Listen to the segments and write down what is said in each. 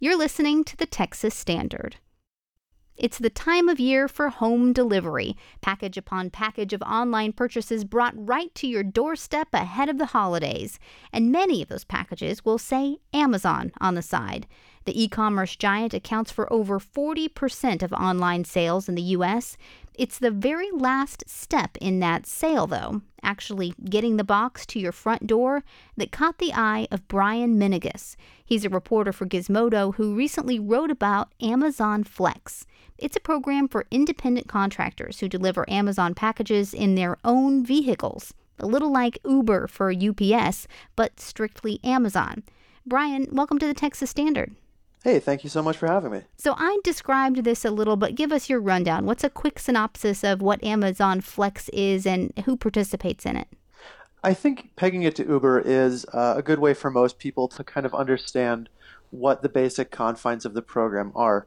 You're listening to the Texas Standard. It's the time of year for home delivery. Package upon package of online purchases brought right to your doorstep ahead of the holidays. And many of those packages will say Amazon on the side. The e-commerce giant accounts for over 40% of online sales in the U.S. It's the very last step in that sale, though, actually getting the box to your front door, that caught the eye of Brian Minigus. He's a reporter for Gizmodo who recently wrote about Amazon Flex. It's a program for independent contractors who deliver Amazon packages in their own vehicles, a little like Uber for UPS, but strictly Amazon. Brian, welcome to the Texas Standard. Hey, thank you so much for having me. So I described this a little, but give us your rundown. What's a quick synopsis of what Amazon Flex is and who participates in it? I think pegging it to Uber is a good way for most people to kind of understand what the basic confines of the program are.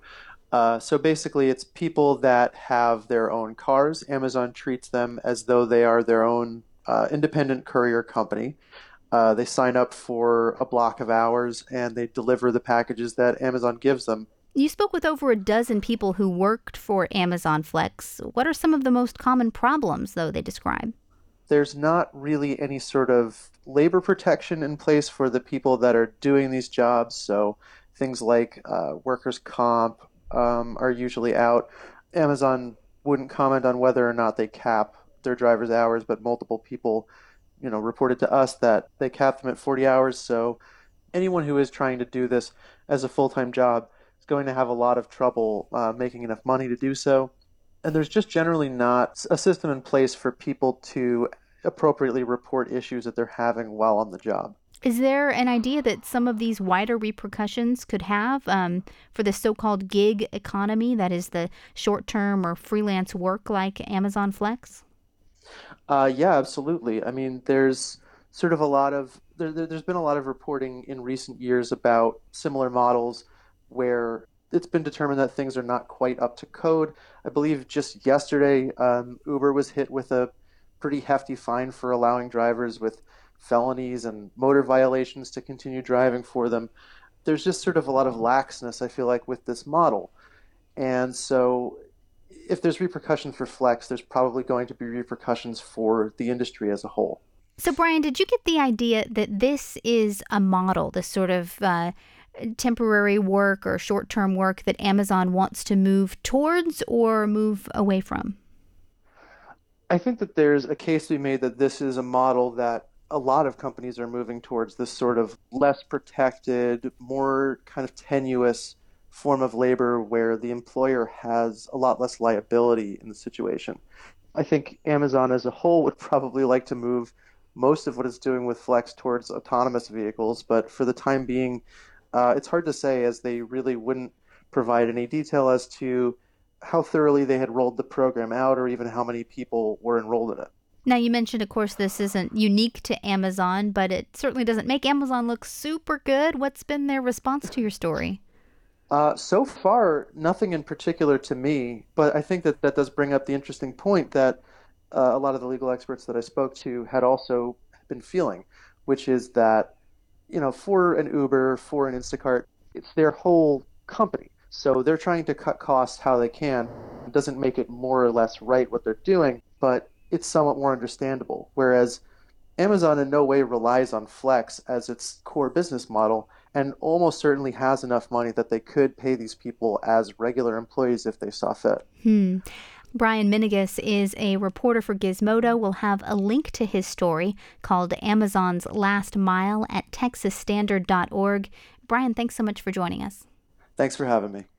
So basically, it's people that have their own cars. Amazon treats them as though they are their own independent courier company. They sign up for a block of hours and they deliver the packages that Amazon gives them. You spoke with over a dozen people who worked for Amazon Flex. What are some of the most common problems, though, they describe? There's not really any sort of labor protection in place for the people that are doing these jobs. So things like workers' comp are usually out. Amazon wouldn't comment on whether or not they cap their drivers' hours, but multiple people reported to us that they cap them at 40 hours. So anyone who is trying to do this as a full-time job is going to have a lot of trouble making enough money to do so. And there's just generally not a system in place for people to appropriately report issues that they're having while on the job. Is there an idea that some of these wider repercussions could have for the so-called gig economy, that is the short-term or freelance work like Amazon Flex? Yeah, absolutely. I mean, there's sort of there's been a lot of reporting in recent years about similar models where it's been determined that things are not quite up to code. I believe just yesterday, Uber was hit with a pretty hefty fine for allowing drivers with felonies and motor violations to continue driving for them. There's just sort of a lot of laxness, I feel like, with this model. And so if there's repercussions for Flex, there's probably going to be repercussions for the industry as a whole. So, Brian, did you get the idea that this is a model, this sort of temporary work or short-term work that Amazon wants to move towards or move away from? I think that there's a case to be made that this is a model that a lot of companies are moving towards, this sort of less protected, more kind of tenuous form of labor where the employer has a lot less liability in the situation. I think Amazon as a whole would probably like to move most of what it's doing with Flex towards autonomous vehicles, but for the time being, it's hard to say, as they really wouldn't provide any detail as to how thoroughly they had rolled the program out or even how many people were enrolled in it. Now, you mentioned, of course, this isn't unique to Amazon, but it certainly doesn't make Amazon look super good. What's been their response to your story? So far, nothing in particular to me, but I think that that does bring up the interesting point that a lot of the legal experts that I spoke to had also been feeling, which is that, for an Uber, for an Instacart, it's their whole company. So they're trying to cut costs how they can. It doesn't make it more or less right what they're doing, but it's somewhat more understandable. Whereas Amazon in no way relies on Flex as its core business model and almost certainly has enough money that they could pay these people as regular employees if they saw fit. Brian Minigus is a reporter for Gizmodo. We'll have a link to his story called Amazon's Last Mile at texasstandard.org. Brian, thanks so much for joining us. Thanks for having me.